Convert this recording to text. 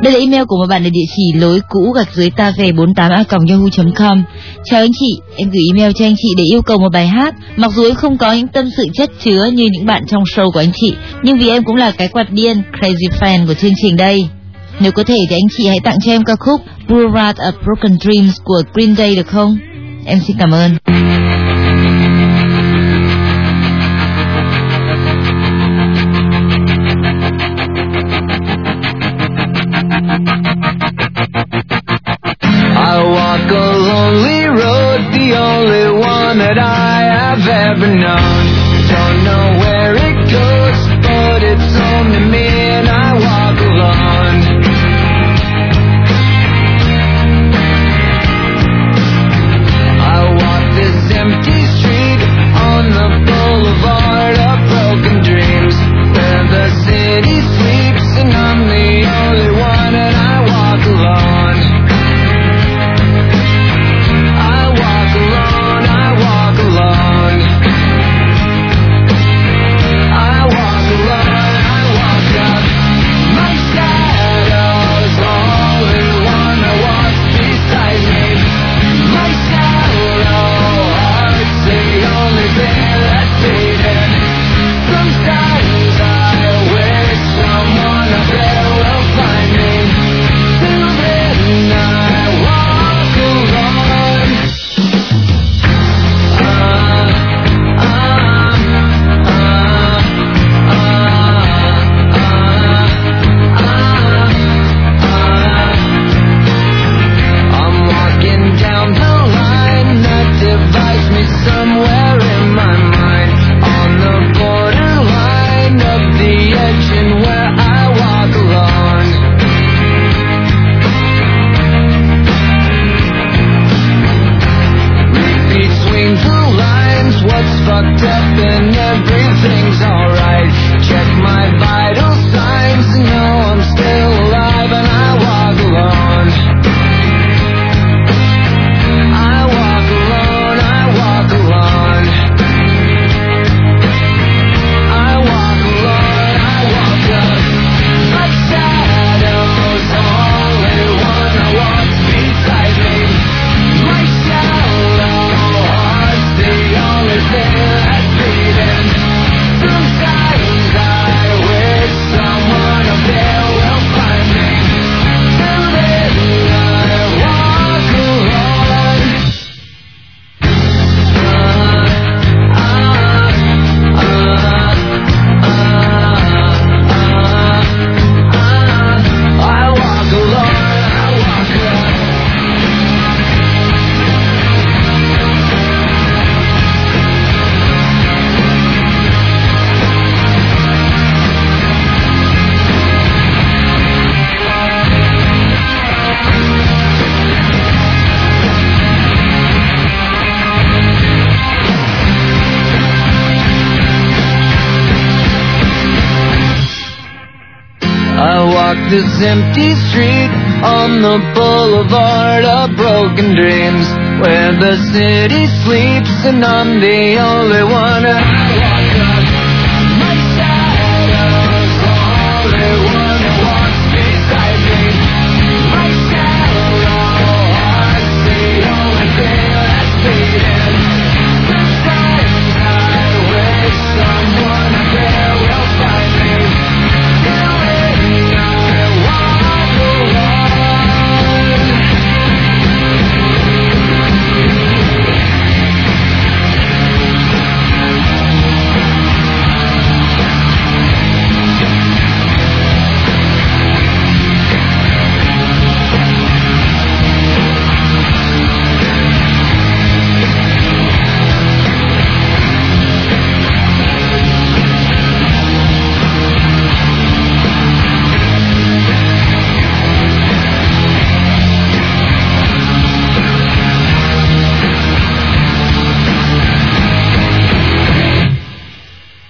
Đây là email của một bạn ở địa chỉ lối cũ _ta về48a@yahoo.com. Chào anh chị, em gửi email cho anh chị để yêu cầu một bài hát. Mặc dù em không có những tâm sự chất chứa như những bạn trong show của anh chị, nhưng vì em cũng là cái quạt điên crazy fan của chương trình đây. Nếu có thể thì anh chị hãy tặng cho em ca khúc Boulevard of Broken Dreams của Green Day được không? Em xin cảm ơn. I walk a lonely road, the only one that I have ever known. Don't know where it goes, but it's only me and I walk alone. I walk this empty street on the boulevard of broken dreams, where the city sleeps and I'm the only one and I walk alone. This empty street on the boulevard of broken dreams, where the city sleeps and I'm the only one.